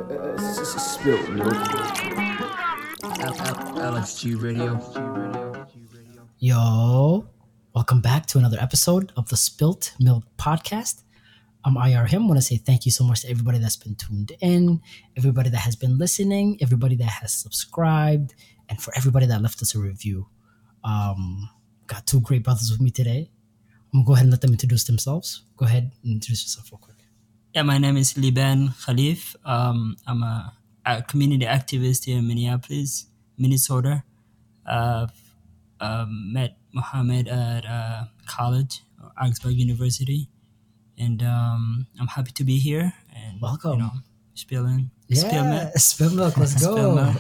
Spilt milk. LXG Radio. Yo, welcome back to another episode of the Spilt Milk Podcast. I'm IR Him. I want to say thank you so much to everybody that's been tuned in, everybody that has been listening, everybody that has subscribed, and for everybody that left us a review. Got two great brothers with me today. I'm going to go ahead and let them introduce themselves. Go ahead and introduce yourself real quick. Yeah, my name is Liban Khalif. I'm a community activist here in Minneapolis, Minnesota. Met Mohammed at college, Augsburg University, and I'm happy to be here. And Welcome. Spill milk. Spill milk. Let's go. Spill milk.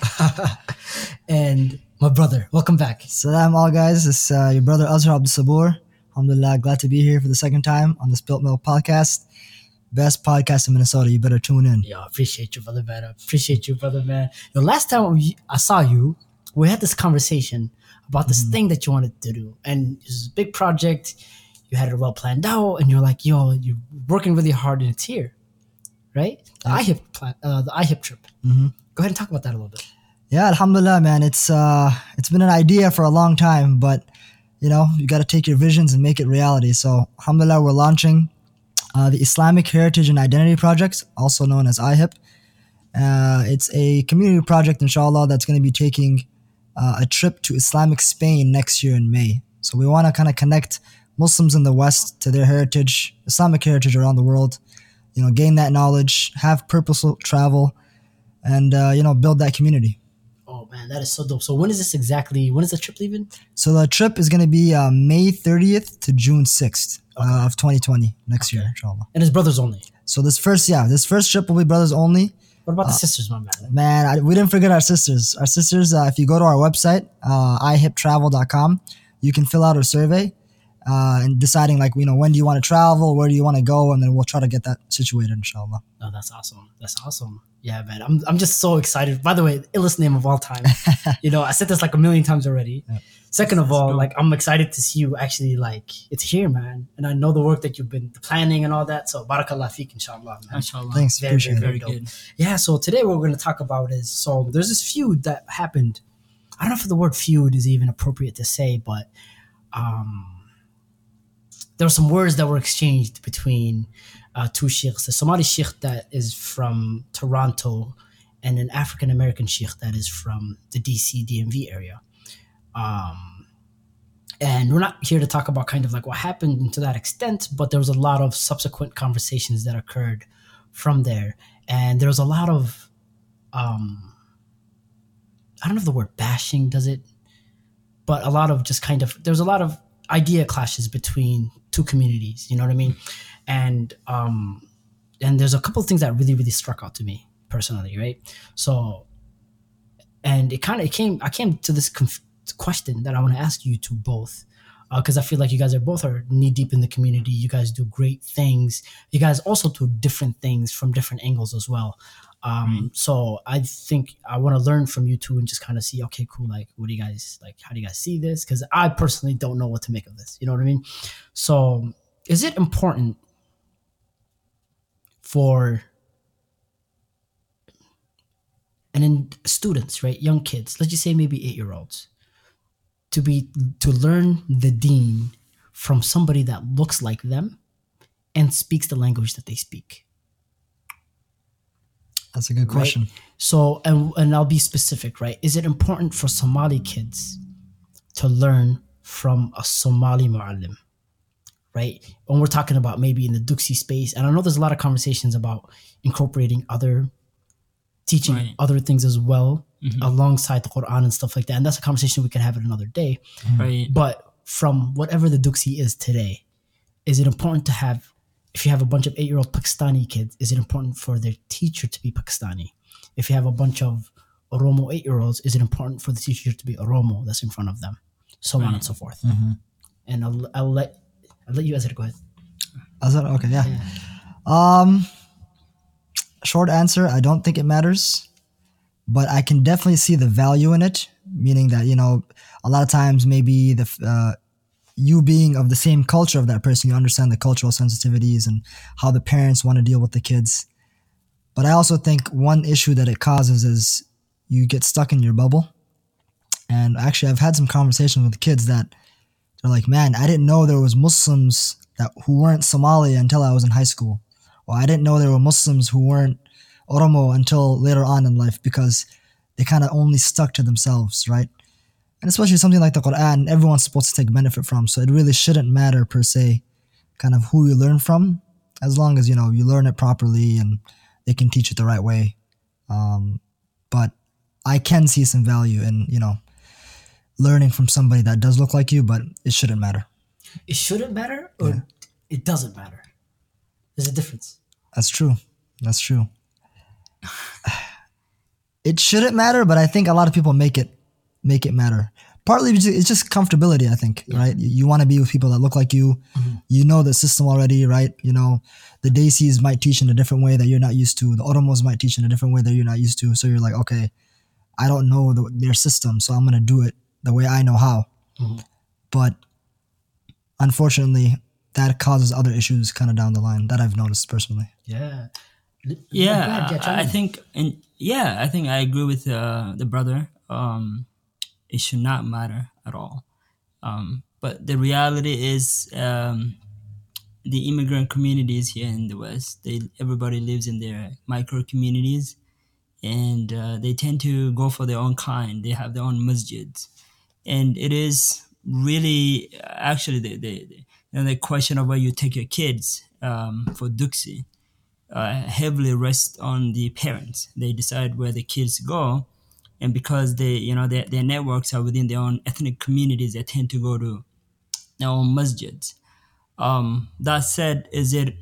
And my brother, welcome back. Salam all guys, it's your brother Azhar Abdul Sabur. Alhamdulillah, glad to be here for the second time on the Spilt Milk Podcast. Best podcast in Minnesota, you better tune in. Yo, appreciate you, brother man. Yo, last time I saw you, we had this conversation about this thing that you wanted to do. And it was a big project. You had it well planned out. And you're like, yo, you're working really hard and it's here. Right? The IHIP trip. Mm-hmm. Go ahead and talk about that a little bit. Yeah, alhamdulillah, man. It's been an idea for a long time, but you got to take your visions and make it reality. So alhamdulillah, we're launching the Islamic Heritage and Identity Project, also known as IHIP. It's a community project, inshallah, that's going to be taking a trip to Islamic Spain next year in May. So we want to kind of connect Muslims in the West to their heritage, Islamic heritage around the world, gain that knowledge, have purposeful travel, and, build that community. Oh, man, that is so dope. So when is the trip leaving? So the trip is going to be May 30th to June 6th of 2020, next year, inshallah. And it's brothers only. So this first trip will be brothers only. What about the sisters, my man? Man, we didn't forget our sisters. Our sisters, if you go to our website, ihiptravel.com, you can fill out a survey and deciding when do you want to travel, where do you want to go, and then we'll try to get that situated, inshallah. Oh, that's awesome. Yeah, man. I'm just so excited. By the way, illest name of all time. I said this like a million times already. Yeah. Second of all, I'm excited to see you actually it's here, man. And I know the work that you've been planning and all that. So barakallah feek, inshallah, man. Inshallah. Thanks. Appreciate it. Very good. Yeah, so today what we're going to talk about is, there's this feud that happened. I don't know if the word feud is even appropriate to say, but there were some words that were exchanged between two sheikhs. The Somali sheikh that is from Toronto and an African-American sheikh that is from the DC, DMV area. And we're not here to talk about kind of what happened to that extent, but there was a lot of subsequent conversations that occurred from there. And there was a lot of, I don't know if the word bashing does it, but a lot of just there's a lot of idea clashes between two communities, you know what I mean? And there's a couple of things that really, really struck out to me personally, right? So, and I came to this question that I want to ask you two both, because I feel like you guys are knee deep in the community. You guys do great things. You guys also do different things from different angles as well. So I think I want to learn from you two and just kind of see, okay, cool. What do you guys how do you guys see this? Because I personally don't know what to make of this. You know what I mean? So is it important for students, right? Young kids, let's just say maybe 8-year-olds, to learn the deen from somebody that looks like them and speaks the language that they speak? That's a good question. Right? So, and I'll be specific, right? Is it important for Somali kids to learn from a Somali mu'allim, right? When we're talking about maybe in the Duksi space, and I know there's a lot of conversations about incorporating teaching other things as well, alongside the Quran and stuff like that. And that's a conversation we can have it another day. Right. But from whatever the Duksi is today, is it important to have, if you have a bunch of 8-year-old Pakistani kids, is it important for their teacher to be Pakistani? If you have a bunch of Oromo 8-year-olds, is it important for the teacher to be Oromo that's in front of them? So on and so forth. Mm-hmm. And I'll let you Azhar go ahead. Azhar, okay, yeah. Short answer, I don't think it matters, but I can definitely see the value in it, meaning that, a lot of times maybe you being of the same culture of that person, you understand the cultural sensitivities and how the parents want to deal with the kids. But I also think one issue that it causes is you get stuck in your bubble. And actually, I've had some conversations with kids that they're like, man, I didn't know there was Muslims who weren't Somali until I was in high school. Or I didn't know there were Muslims who weren't Oromo until later on in life, because they kind of only stuck to themselves, right? And especially something like the Quran, everyone's supposed to take benefit from. So it really shouldn't matter per se, kind of who you learn from, as long as, you know, you learn it properly and they can teach it the right way. But I can see some value in, you know, learning from somebody that does look like you, but it shouldn't matter. It shouldn't matter, or it doesn't matter. There's a difference. That's true. That's true. It shouldn't matter, but I think a lot of people make it matter. Partly because it's just comfortability, I think, right? You want to be with people that look like you. You know the system already, right? You know, the Desis might teach in a different way that you're not used to. The Oromos might teach in a different way that you're not used to. So you're like, okay, I don't know their system, so I'm going to do it the way I know how. But unfortunately, that causes other issues kind of down the line that I've noticed personally. Yeah. I think, I think I agree with the brother. It should not matter at all. But the reality is, the immigrant communities here in the West, everybody lives in their micro communities, and they tend to go for their own kind. They have their own masjids, and it is really actually the question of where you take your kids for duksi heavily rests on the parents. They decide where the kids go, and because their networks are within their own ethnic communities, they tend to go to their own masjids. That said, is it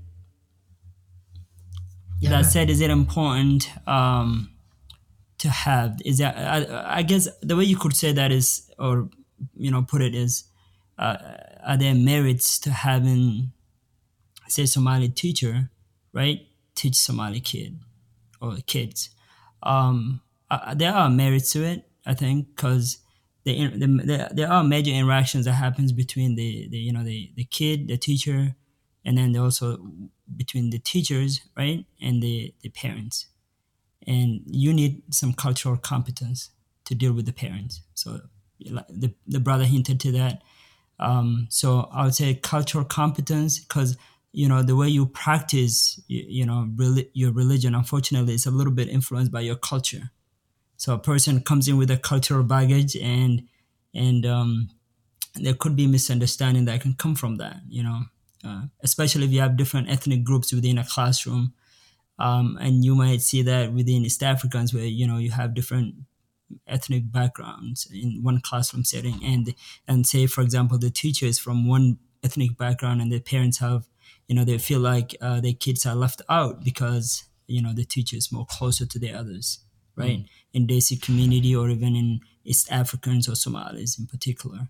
important to have? Is that I guess the way you could say that is, or put it is, are there merits to having, say, Somali teacher, right, teach Somali kid or kids? There are merits to it, I think, because there are major interactions that happens between the kid, the teacher, and then also between the teachers, right, and the parents. And you need some cultural competence to deal with the parents. So the brother hinted to that. So I would say cultural competence, because the way you practice your religion, unfortunately, is a little bit influenced by your culture. So a person comes in with a cultural baggage, and there could be misunderstanding that can come from that, especially if you have different ethnic groups within a classroom. And you might see that within East Africans, where you have different ethnic backgrounds in one classroom setting, and say, for example, the teacher is from one ethnic background, and the parents have, they feel like their kids are left out because the teacher is more closer to the others, right? In Desi community, or even in East Africans or Somalis in particular.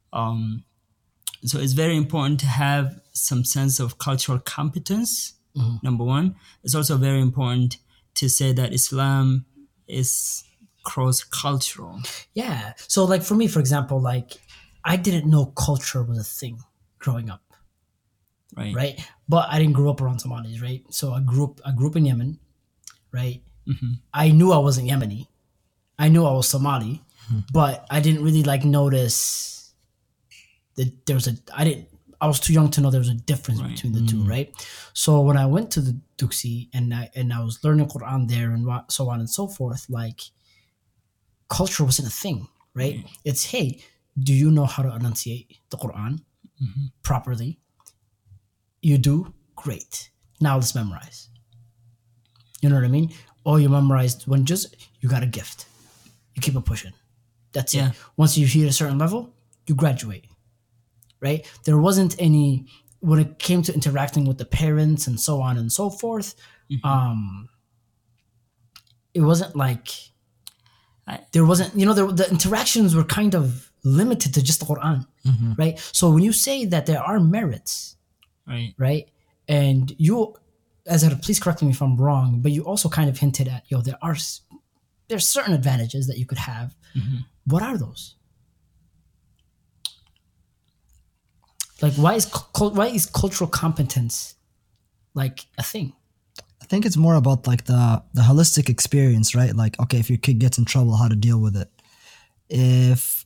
So it's very important to have some sense of cultural competence. Number one. It's also very important to say that Islam is cross-cultural. Yeah. So, like, for me, for example, like, I didn't know culture was a thing growing up. Right. But I didn't grow up around Somalis, right? So I grew up in Yemen, right? I knew I wasn't Yemeni. I knew I was Somali, but I didn't really notice that I was too young to know there was a difference between the two, right? So when I went to the Duksi and I was learning Quran there and so on and so forth, like, culture wasn't a thing, right? It's, hey, do you know how to enunciate the Quran properly? You do? Great. Now let's memorize. You know what I mean? Or you memorized when you got a gift. You keep it pushing. That's it. Once you hit a certain level, you graduate. Right? There wasn't any, when it came to interacting with the parents and so on and so forth, it wasn't like, there wasn't, the interactions were kind of limited to just the Quran, right? So when you say that there are merits, right? And you, please correct me if I'm wrong, but you also kind of hinted at, there's certain advantages that you could have. What are those? Like, why is cultural competence like a thing? think it's more about like the holistic experience, right? Like, okay, if your kid gets in trouble, how to deal with it. If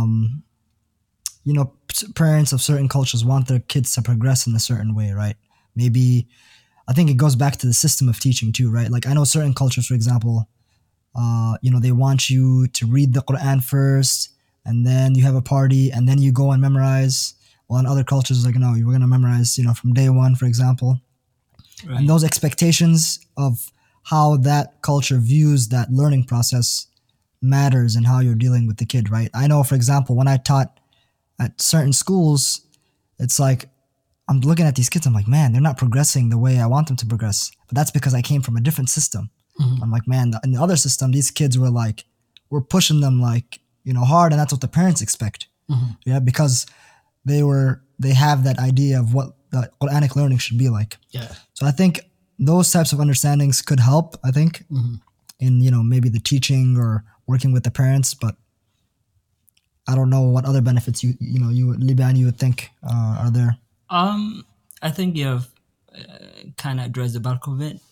parents of certain cultures want their kids to progress in a certain way, right? Maybe I think it goes back to the system of teaching too, right? Like I know certain cultures, for example, they want you to read the Quran first, and then you have a party, and then you go and memorize. While in other cultures, like, no, you're going to memorize, from day one, for example. Right. And those expectations of how that culture views that learning process matters in how you're dealing with the kid, right? I know, for example, when I taught at certain schools, it's like, I'm looking at these kids, I'm like, man, they're not progressing the way I want them to progress. But that's because I came from a different system. Mhm. I'm like, man, in the other system, these kids were like, we're pushing them like, hard, and that's what the parents expect. Mhm. Yeah, because they have that idea of what the Quranic learning should be like. Yeah. So I think those types of understandings could help, I think, Mhm. in, maybe the teaching or working with the parents, but I don't know what other benefits Liban, you would think are there. I think you have kind of addressed the bulk of it.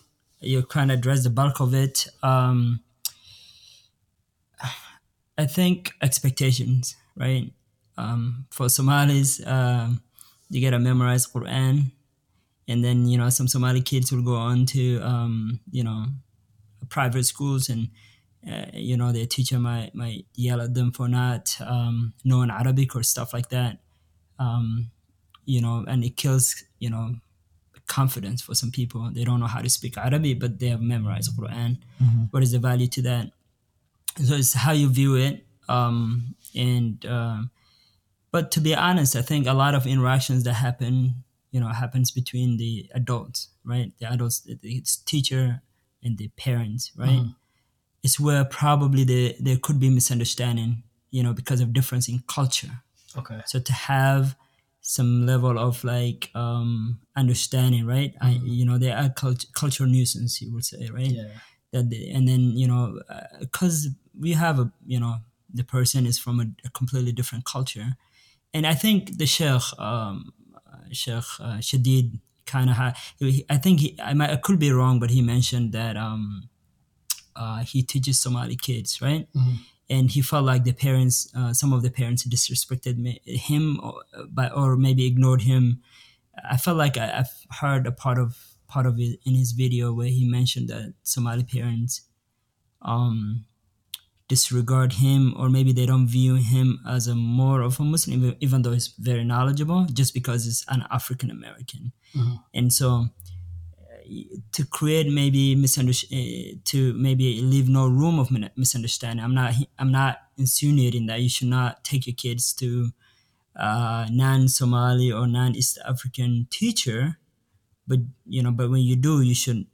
I think expectations, right? For Somalis, you gotta memorize Quran, and then some Somali kids will go on to private schools, and their teacher might yell at them for not knowing Arabic or stuff like that. And it kills confidence for some people. They don't know how to speak Arabic, but they have memorized Quran. Mhm. What is the value to that? So it's how you view it. But to be honest, I think a lot of interactions that happens between the adults, right? The adults, the teacher and the parents, right? Mhm. It's where probably there could be misunderstanding, because of difference in culture. Okay. So to have some level of like understanding, right? They are cultural nuisance, you would say, right? Yeah. And then because we have the person is from a completely different culture, and I think the Sheikh Shadid kind of I think I could be wrong, but he mentioned that he teaches Somali kids, right? Mhm. And he felt like some of the parents disrespected him, or maybe ignored him. I felt like I've heard a part of it in his video where he mentioned that Somali parents disregard him, or maybe they don't view him as a more of a Muslim, even though he's very knowledgeable, just because he's an African American. Mhm. And so to create maybe to maybe leave no room of misunderstanding. I'm not insinuating that you should not take your kids to non-Somali or non-East African teacher, but when you do, you should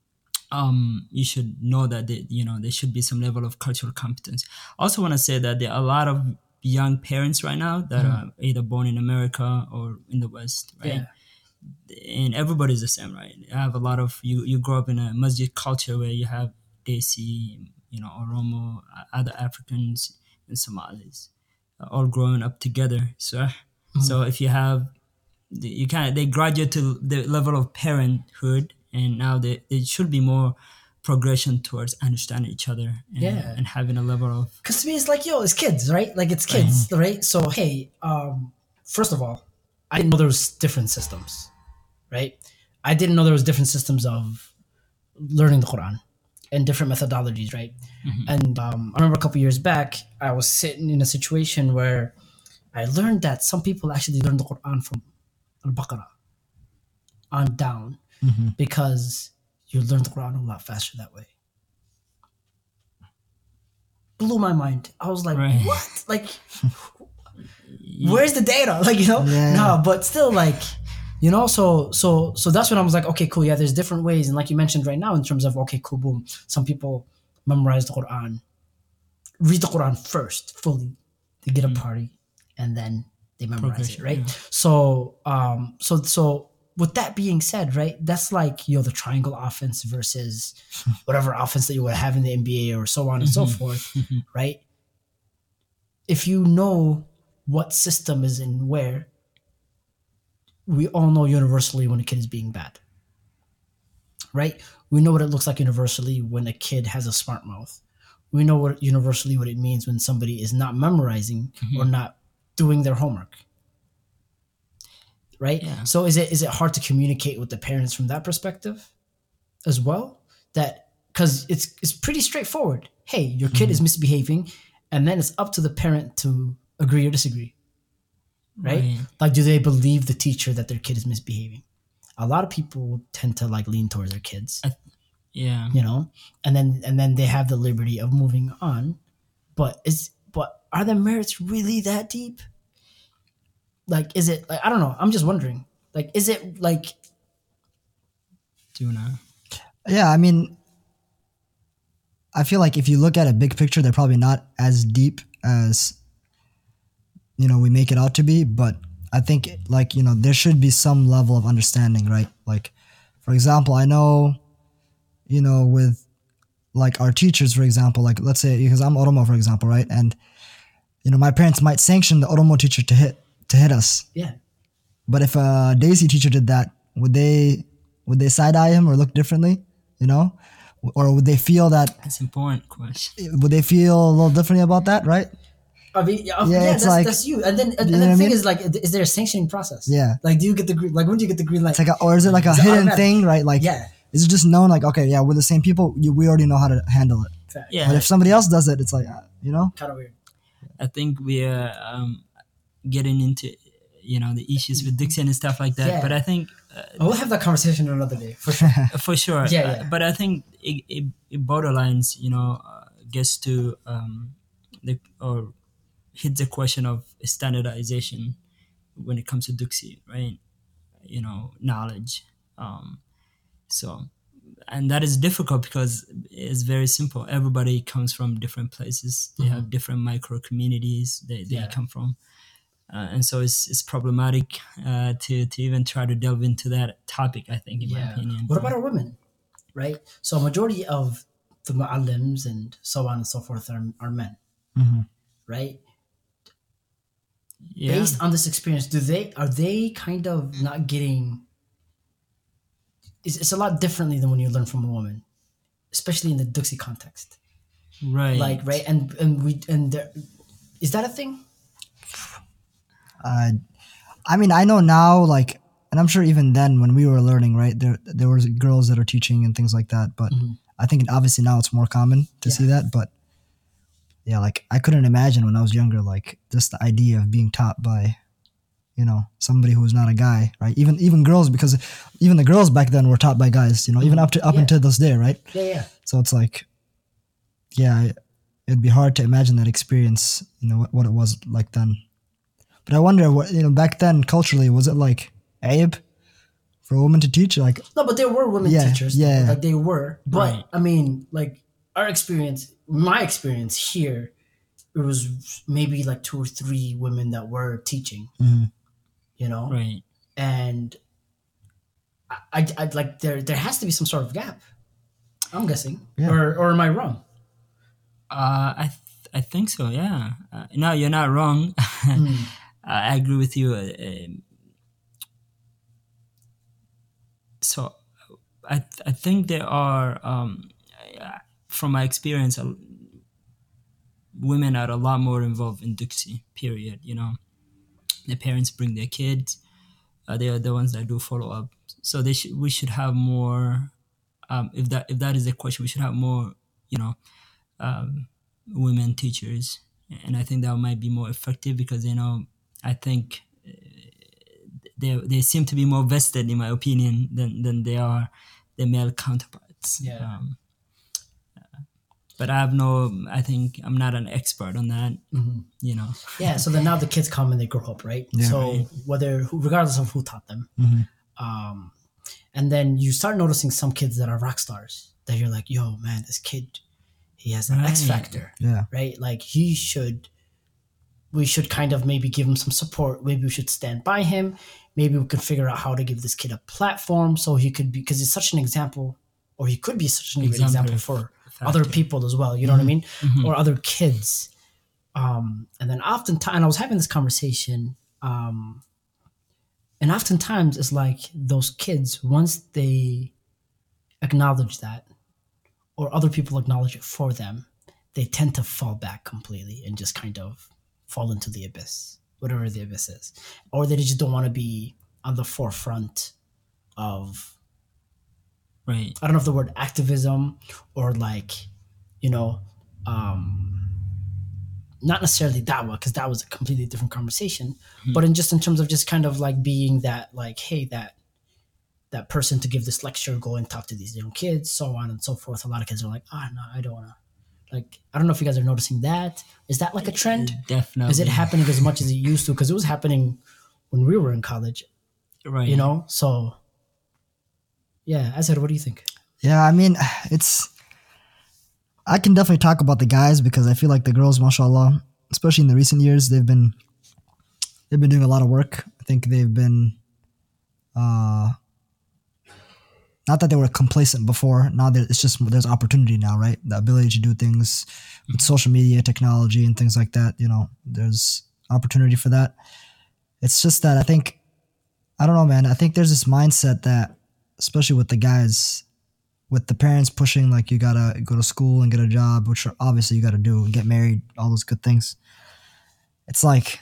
know that there should be some level of cultural competence. I also want to say that there are a lot of young parents right now that are either born in America or in the West, right? Yeah. And everybody's the same, right? I have a lot of you grow up in a masjid culture where you have Desi, Oromo, other Africans and Somalis, all growing up together. So if you have they graduate to the level of parenthood, and now there should be more progression towards understanding each other Yeah. and having a level of Because to me, it's like, it's kids, right? Like, it's kids, right? So, hey, first of all, I didn't know there was different systems, right? I didn't know there was different systems of learning the Quran and different methodologies, right? And I remember a couple years back, I was sitting in a situation where I learned that some people actually learn the Quran from Al-Baqarah on down because you learn the Quran a lot faster that way. Blew my mind. I was like, Right. what? Like, where's the data? Like, Yeah. no, but still, like, so that's when I was like, okay, cool. Yeah, there's different ways. And like you mentioned right now, in terms of, okay, cool, boom. Some people memorize the Quran, read the Quran first, fully. They get a party, and then they memorize it, Progression, right? yeah. So with that being said, right, that's like, the triangle offense versus whatever offense that you would have in the NBA or so on and so forth, right? If you know what system is in where, we all know universally when a kid is being bad, right? We know what it looks like universally when a kid has a smart mouth. We know what universally what it means when somebody is not memorizing or not doing their homework. Right? Yeah. So is it hard to communicate with the parents from that perspective as well? That because it's pretty straightforward. Hey, your kid is misbehaving, and then it's up to the parent to agree or disagree. Right? Like, do they believe the teacher that their kid is misbehaving? A lot of people tend to like lean towards their kids. Yeah. You know, and then they have the liberty of moving on. But are the merits really that deep? Like, is it like, I don't know. I'm just wondering. Like, is it like, Do you know? Yeah, I mean, I feel like if you look at a big picture, they're probably not as deep as, we make it out to be. But I think, like, there should be some level of understanding, right? Like, for example, I know, with like our teachers, for example, like let's say, because I'm Oromo, for example, right? And, my parents might sanction the Oromo teacher to hit us. yeah. But if a Daisy teacher did that, would they side eye him or look differently? Or would they feel that? That's an important question. Would they feel a little differently about that, right? I mean, it's like, that's you. And then you know the what I thing mean? is, like, is there a sanctioning process? Yeah. Like, do you get the green? Like, when do you get the green light? It's like, or is it like a Is it hidden automatic? thing, right? Like, Yeah. is it just known? Like, okay, yeah, we're the same people. We already know how to handle it. Fact. Yeah. But if somebody else does it, it's like, Kind of weird. I think we are getting into the issues with Dixon and stuff like that. Yeah. But I think We'll have that conversation another day for sure. for sure. Yeah. But I think it borderlines, gets to or hits the question of standardization when it comes to Duxi, right? Knowledge. So, and that is difficult because it's very simple. Everybody comes from different places. They have different micro communities they come from. And so it's problematic to even try to delve into that topic, I think, in my opinion. What about our women? Right? So a majority of the mu'allims and so on and so forth are men. Right? Yeah. Based on this experience, are they kind of not getting? It's a lot differently than when you learn from a woman, especially in the Duxi context. Right. Like, right, is that a thing? I mean, I know now, like, and I'm sure even then when we were learning, right, there was girls that are teaching and things like that. But I think obviously now it's more common to see that. But yeah, like I couldn't imagine when I was younger, like just the idea of being taught by, somebody who was not a guy, right? Even girls, because even the girls back then were taught by guys, even up until this day, right? Yeah. So it's like, yeah, it'd be hard to imagine that experience, what it was like then. But I wonder what, back then culturally, was it like aib for a woman to teach? Like, No, but there were women teachers. Yeah. Like they were. But Right. I mean, like my experience here, it was maybe like 2 or 3 women that were teaching, Right. and I'd like there has to be some sort of gap. I'm guessing, or am I wrong? I think so. Yeah. No, you're not wrong. I agree with you. So, I think there are, from my experience, women are a lot more involved in Duxi. Period. The parents bring their kids. They are the ones that do follow up. So we should have more. If that is the question, we should have more. Women teachers, and I think that might be more effective because I think they seem to be more vested, in my opinion, than they are their male counterparts. Yeah. But I think I'm not an expert on that. Yeah. So then now the kids come and they grow up, right? Yeah. So regardless of who taught them, and then you start noticing some kids that are rock stars that you're like, yo, man, this kid. He has an X factor, right? Like we should kind of maybe give him some support. Maybe we should stand by him. Maybe we could figure out how to give this kid a platform so he could be, because he's such an example, or he could be such an example for other people as well. You know what I mean? Or other kids. And then oftentimes, I was having this conversation, and oftentimes it's like those kids, once they acknowledge that, or other people acknowledge it for them, they tend to fall back completely and just kind of fall into the abyss, whatever the abyss is, or they just don't want to be on the forefront of, Right. I don't know if the word activism or like, you know, not necessarily da'wah, because that was a completely different conversation, but in terms of just kind of like being that, like, hey, that person to give this lecture, go and talk to these young kids, so on and so forth. A lot of kids are like, no, I don't want to. Like, I don't know if you guys are noticing that. Is that like a trend? Definitely. Is it happening as much as it used to? Because it was happening when we were in college, Right. you know? So, yeah, Azhar, what do you think? Yeah, I mean, I can definitely talk about the guys because I feel like the girls, mashallah, especially in the recent years, they've been doing a lot of work. I think they've been, not that they were complacent before. Now it's just there's opportunity now, right? The ability to do things with social media, technology, and things like that. You know, there's opportunity for that. It's just that I don't know, man. I think there's this mindset that, especially with the guys, with the parents pushing, like, you gotta go to school and get a job, which obviously you gotta do, and get married, all those good things. It's like,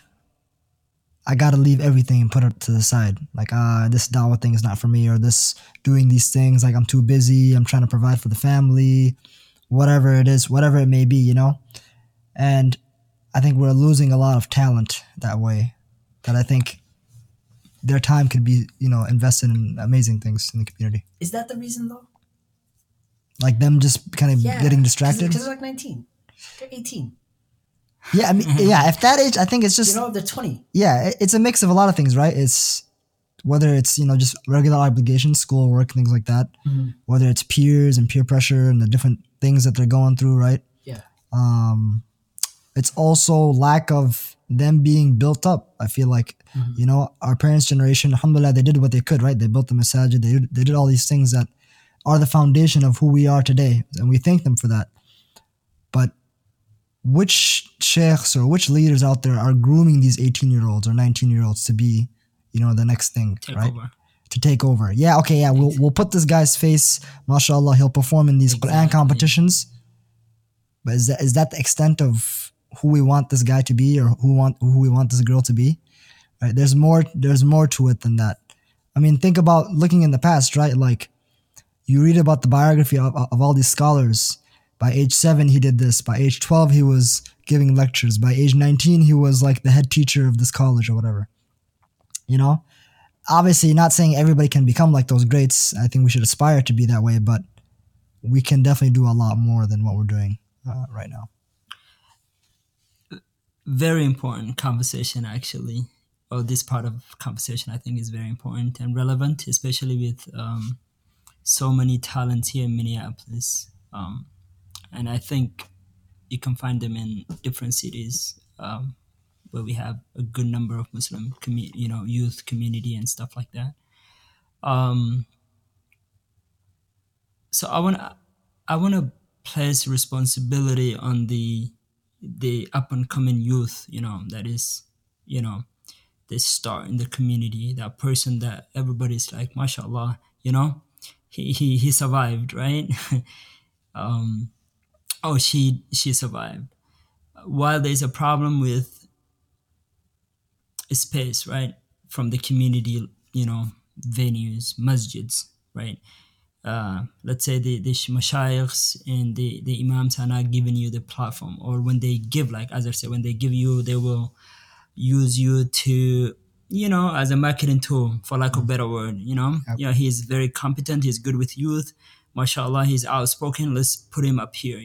I gotta leave everything and put it to the side. Like, this dawah thing is not for me, or this doing these things, like, I'm too busy, I'm trying to provide for the family, whatever it is, whatever it may be, you know? And I think we're losing a lot of talent that way, that I think their time could be, invested in amazing things in the community. Is that the reason, though? Like them just kind of getting distracted? Because they're like 19. They're 18. Yeah, I mean, yeah, at that age, I think it's just... they're 20. Yeah, it's a mix of a lot of things, right? It's whether it's, just regular obligations, school, work, things like that. Mm-hmm. Whether it's peers and peer pressure and the different things that they're going through, right? Yeah. It's also lack of them being built up. I feel like, our parents' generation, alhamdulillah, they did what they could, right? They built the masajid. They did all these things that are the foundation of who we are today. And we thank them for that. But which sheikhs or which leaders out there are grooming these 18-year-olds or 19-year-olds to be, the next thing, right? To take over. Yeah, okay, yeah, we'll put this guy's face, mashallah, he'll perform in these Quran competitions. But is that the extent of who we want this guy to be, or who we want this girl to be? Right? There's more to it than that. I mean, think about looking in the past, right? Like, you read about the biography of all these scholars. By age 7, he did this. By age 12, he was giving lectures. By age 19, he was like the head teacher of this college or whatever. Obviously, not saying everybody can become like those greats. I think we should aspire to be that way, but we can definitely do a lot more than what we're doing right now. Very important conversation, actually. Or this part of conversation, I think, is very important and relevant, especially with so many talents here in Minneapolis. And I think you can find them in different cities where we have a good number of Muslim youth community and stuff like that. So I want to place responsibility on the up and coming youth, that is, they start in the community, that person that everybody's like, mashallah, he survived, right? She survived. While there's a problem with space, right, from the community, venues, masjids, right? Let's say the mashayikhs and the imams are not giving you the platform, or when they give, like as I said, when they give you, they will use you to, as a marketing tool, for lack of a better word, Yep. He's very competent, he's good with youth, mashallah, he's outspoken, let's put him up here,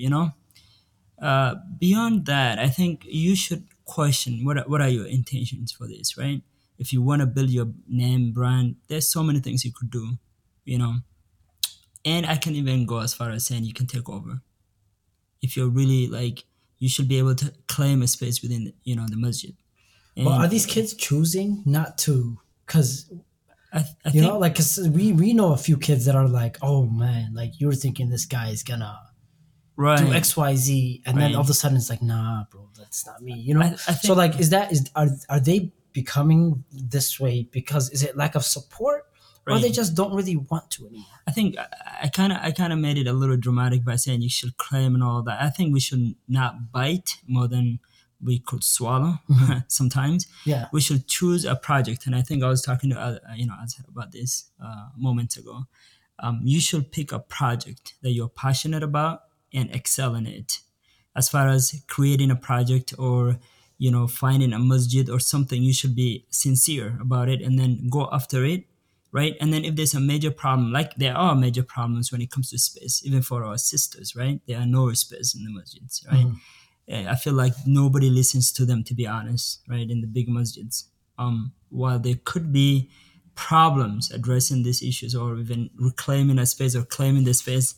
Beyond that, I think you should question what are your intentions for this, right? If you want to build your name, brand, there's so many things you could do, And I can even go as far as saying you can take over. If you're really you should be able to claim a space within, the masjid. Well, are these kids choosing not to? Because, I think, cause we know a few kids that are like, oh man, like you're thinking this guy is gonna do X, Y, Z, and then all of a sudden it's like, nah, bro, that's not me. I think, so are they becoming this way because is it lack of support, or they Right. just don't really want to anymore. I think I kind of made it a little dramatic by saying you should claim and all that. I think we should not bite more than we could swallow. Sometimes Yeah. we should choose a project, and I think I was talking to Azhar about this moments ago. You should pick a project that you're passionate about and excel in it. As far as creating a project or finding a masjid or something, you should be sincere about it and then go after it, right? And then if there's a major problem, like there are major problems when it comes to space, even for our sisters, right? There are no space in the masjids, right? I feel like nobody listens to them, to be honest, right? In the big masjids, while there could be problems addressing these issues or even reclaiming a space or claiming the space,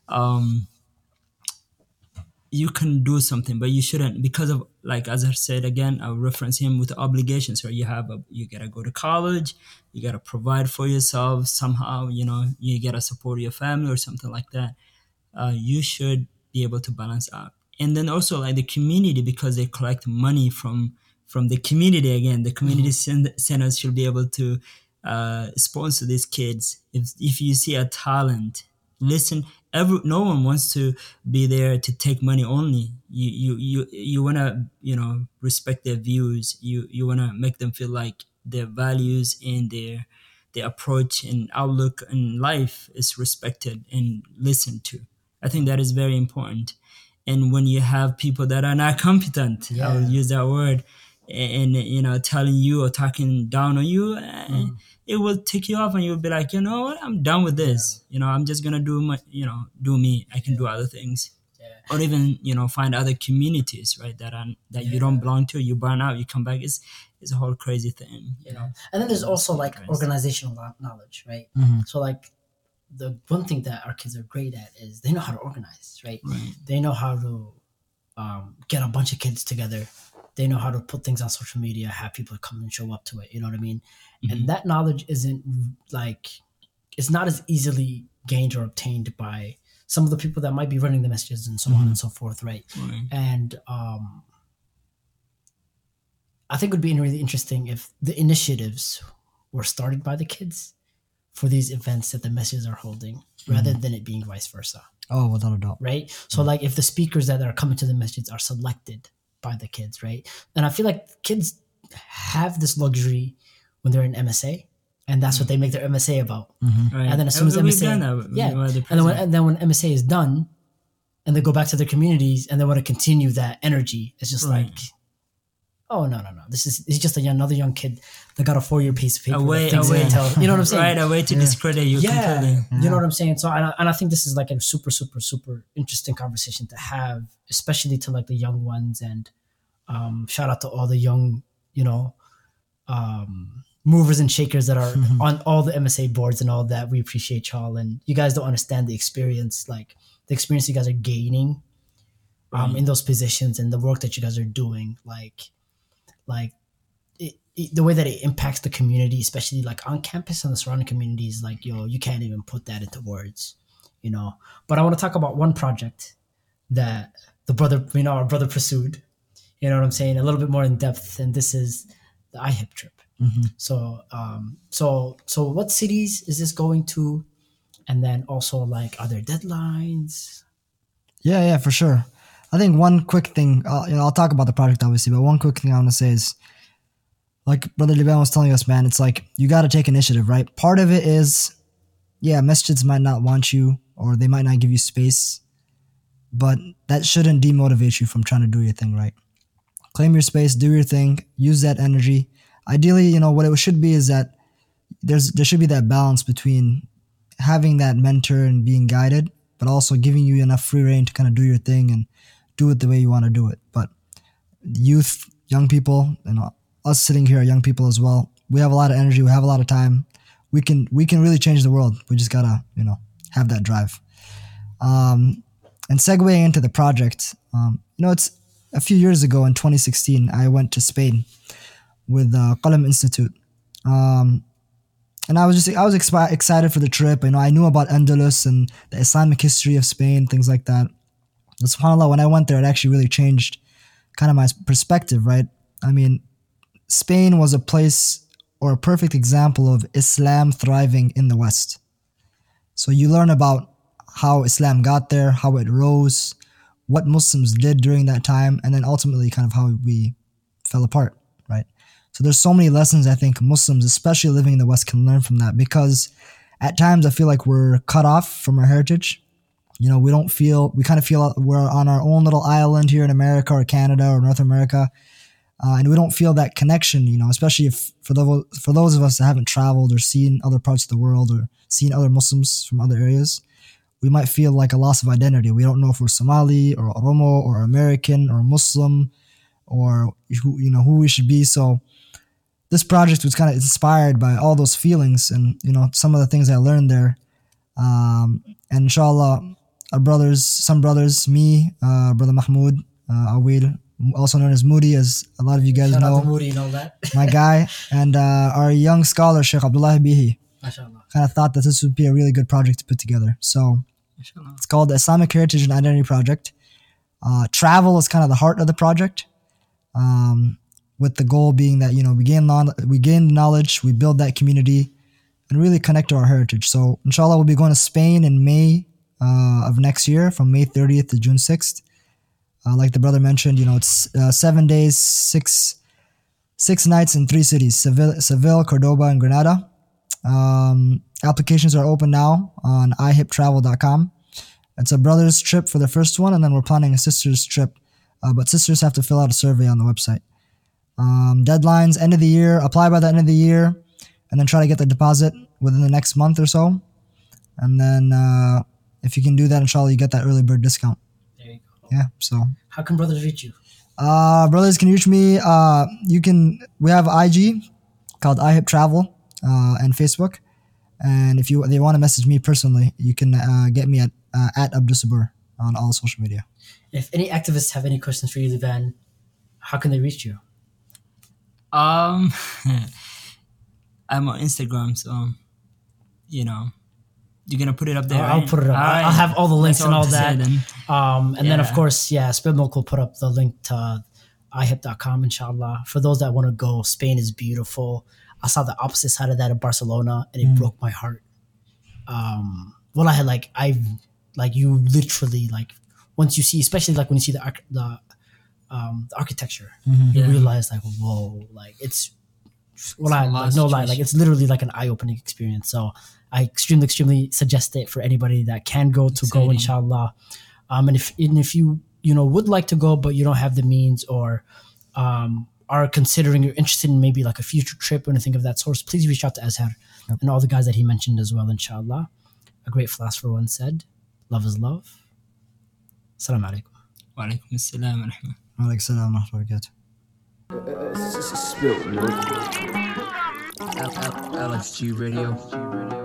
you can do something, but you shouldn't, because of, like Azhar said again, I'll reference him with the obligations. So you gotta go to college, you gotta provide for yourself somehow, you gotta support your family or something like that. You should be able to balance out. And then also like the community, because they collect money from the community. Again, the community centers should be able to sponsor these kids. If you see a talent, listen. No one wants to be there to take money only. You want to respect their views. You want to make them feel like their values and their approach and outlook in life is respected and listened to. I think that is very important. And when you have people that are not competent, I will use that word, and telling you or talking down on you, it will tick you off, and you'll be like, you know what, I'm done with this. I'm just gonna do do me. I can do other things, or even find other communities, right? That you don't belong to. You burn out. You come back. It's a whole crazy thing. And then there's also like organizational knowledge, right? So like the one thing that our kids are great at is they know how to organize, right? They know how to get a bunch of kids together. They know how to put things on social media, have people come and show up to it. You know what I mean? And that knowledge isn't like, it's not as easily gained or obtained by some of the people that might be running the messages and so on and so forth, right? And I think it would be really interesting if the initiatives were started by the kids for these events that the messages are holding, rather than it being vice versa. Oh, without a doubt. Right? So like if the speakers that are coming to the messages are selected by the kids, right? And I feel like kids have this luxury when they're in MSA, and that's what they make their MSA about. Right. And then as soon as MSA, and then when MSA is done, and they go back to their communities and they want to continue that energy, it's just like, oh no, he's just another young kid that got a 4-year piece of paper. A way, you know what I'm saying? Right, a way to discredit you completely. You know what I'm saying? So, and I think this is like a super, super, super interesting conversation to have, especially to like the young ones. And shout out to all the young, movers and shakers that are on all the MSA boards and all that. We appreciate y'all, and you guys don't understand the experience, like the experience you guys are gaining in those positions and the work that you guys are doing, like the way that it impacts the community, especially like on campus and the surrounding communities. Like, you can't even put that into words, But I want to talk about one project that our brother pursued. You know what I'm saying? A little bit more in depth, and this is the IHIP trip. So what cities is this going to? And then also, like, are there deadlines? Yeah, for sure. I think one quick thing, I'll talk about the project obviously, but one quick thing I want to say is, like Brother Liban was telling us, man, it's like you got to take initiative, right? Part of it is, masjids might not want you, or they might not give you space, but that shouldn't demotivate you from trying to do your thing, right? Claim your space, do your thing, use that energy. Ideally, what it should be is that there should be that balance between having that mentor and being guided, but also giving you enough free reign to kind of do your thing and do it the way you want to do it. But youth, young people, and us sitting here are young people as well. We have a lot of energy. We have a lot of time. We can really change the world. We just gotta, have that drive. And segueing into the project, it's a few years ago in 2016, I went to Spain with Qalam Institute. And I was excited for the trip. I knew about Andalus and the Islamic history of Spain, things like that. But subhanAllah, when I went there, it actually really changed kind of my perspective, right? I mean, Spain was a place or a perfect example of Islam thriving in the West. So you learn about how Islam got there, how it rose, what Muslims did during that time, and then ultimately kind of how we fell apart, right? So there's so many lessons I think Muslims, especially living in the West, can learn from that, because at times I feel like we're cut off from our heritage. We kind of feel we're on our own little island here in America or Canada or North America. And we don't feel that connection, especially if for those of us that haven't traveled or seen other parts of the world or seen other Muslims from other areas, we might feel like a loss of identity. We don't know if we're Somali or Oromo or American or Muslim or who we should be. So this project was kind of inspired by all those feelings and, some of the things I learned there. And inshallah, some brothers, me, Brother Mahmoud, Awil, also known as Moody, as a lot of you guys Shout know. out to Moody and all that. My guy, and our young scholar, Sheikh Abdullah Bihi, MashaAllah. kind of thought that this would be a really good project to put together. So it's called the Islamic Heritage and Identity Project. Travel is kind of the heart of the project, with the goal being that, we gain knowledge, we build that community, and really connect to our heritage. So inshallah, we'll be going to Spain in May of next year, from May 30th to June 6th. Like the brother mentioned, it's 7 days, six nights in 3 cities: Seville, Cordoba, and Granada. Applications are open now on ihiptravel.com. It's a brother's trip for the first one, and then we're planning a sister's trip, but sisters have to fill out a survey on the website. Deadlines, end of the year, apply by the end of the year, and then try to get the deposit within the next month or so. And then if you can do that, inshallah, you get that early bird discount. There you go. Yeah, so. How can brothers reach you? Brothers can reach me. We have IG called iHip Travel and Facebook. And if they want to message me personally, you can get me at Abdul Sabur on all social media. If any activists have any questions for you, Liban, how can they reach you? I'm on Instagram, so you're gonna put it up there. I'll right? put it up. Right. I'll have all the links That's and all all to say that. then. And then of course, Spin Milk will put up the link to ihip.com, inshallah. For those that want to go, Spain is beautiful. I saw the opposite side of that in Barcelona, and it broke my heart. You literally, like, once you see, especially like when you see the architecture, you realize like, whoa, like it's literally like an eye-opening experience. So I extremely suggest it for anybody that can go to go, inshallah. And if you would like to go but you don't have the means, or are considering, you're interested in maybe like a future trip or anything of that sort, please reach out to Azhar and all the guys that he mentioned as well, inshallah. A great philosopher once said, love is love. Assalamu alaikum. Wa alaikum assalam wa rahmah. Wa alaikum assalam wa rahmah. Spilt milk. LXG Radio.